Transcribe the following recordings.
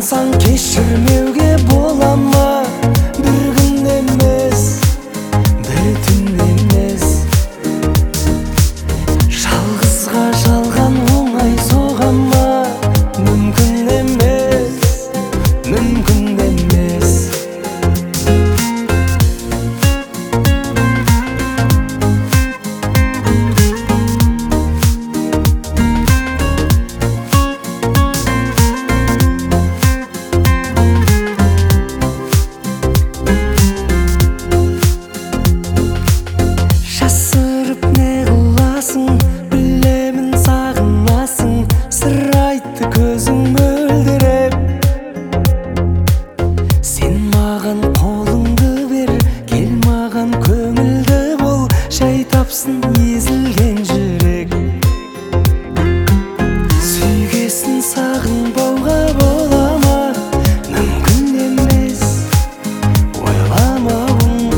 сағынсаң кешірмеуге бола ма? Бір күн емес, бір түн емес. Жалғызға жалған оңай соға ма? Мүмкін емес, мүмкін емес. Жасырып не қыласың, білемін сағынасың. Сыр айтты көзің мөлдіреп. Сен маған қолыңды бер, кел маған көңілді бол. Жай тапсын езілген жүрек. Сүйгесін сағынбауға бола ма? Мүмкін емес, ойламауың.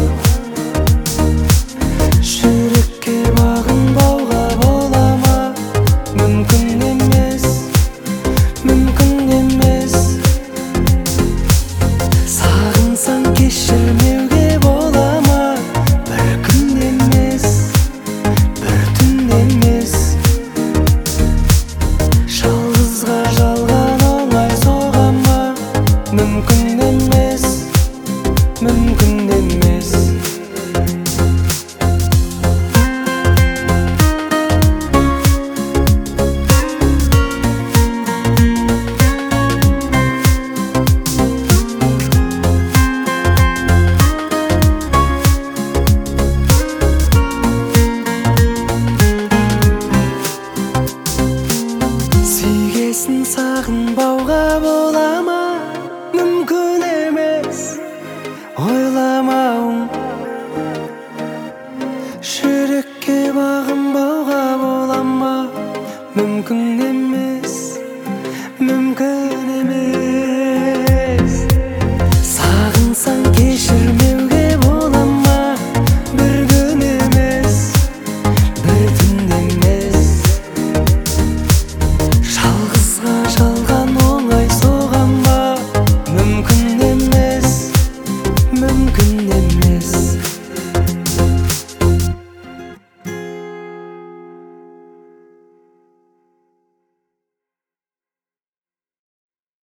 Жүрекке бағынбауға бола ма? Мүмкін емес, мүмкін емес. Сағынсаң кешірмеуге бола ма? Бір күн емес, бір түн емес. Жалғызға жалған оңай соға ма? Мүмкін емес, мүмкін емес. Сүйгесін сағынбауға бола ма? Мүмкін емес, ойламауың. Жүрекке бағынбауға бола ма? Мүмкін